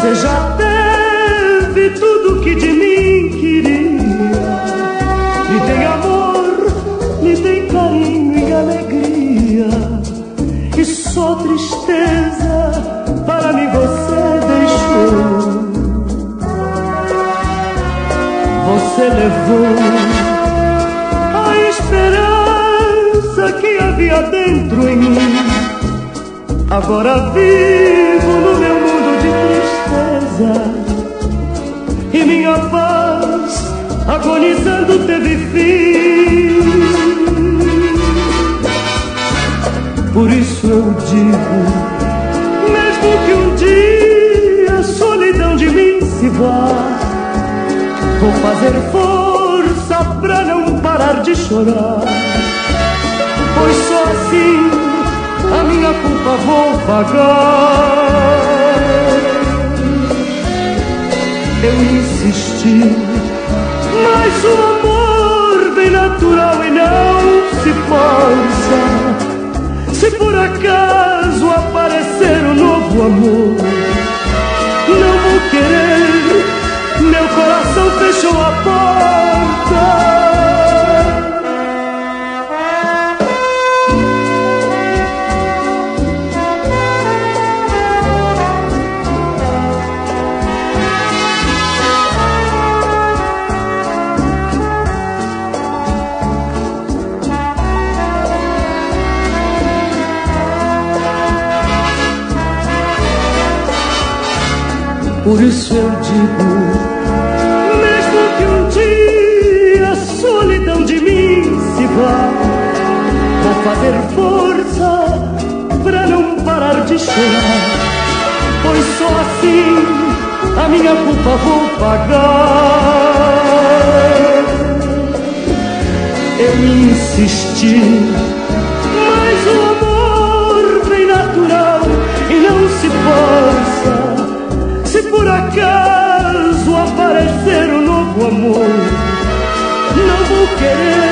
Você já teve tudo que de mim queria. Me tem amor, me tem carinho e alegria, e só tristeza para mim você deixou. Você levou a esperança que havia dentro em mim. Agora vivo no meu mundo de tristeza, e minha paz agonizando teve fim. Por isso eu digo, mesmo que um dia a solidão de mim se vá, vou fazer força pra não parar de chorar, pois só assim a minha culpa vou pagar. Eu insisti, mas o amor vem natural e não se força. Se por acaso aparecer um novo amor, não vou querer, meu coração fechou a porta. Por isso eu digo, mesmo que um dia a solidão de mim se vá, vou fazer força pra não parar de chorar, pois só assim a minha culpa vou pagar. Eu insisti, mas o amor vem natural e não se força. Se por acaso aparecer um novo amor, não vou querer,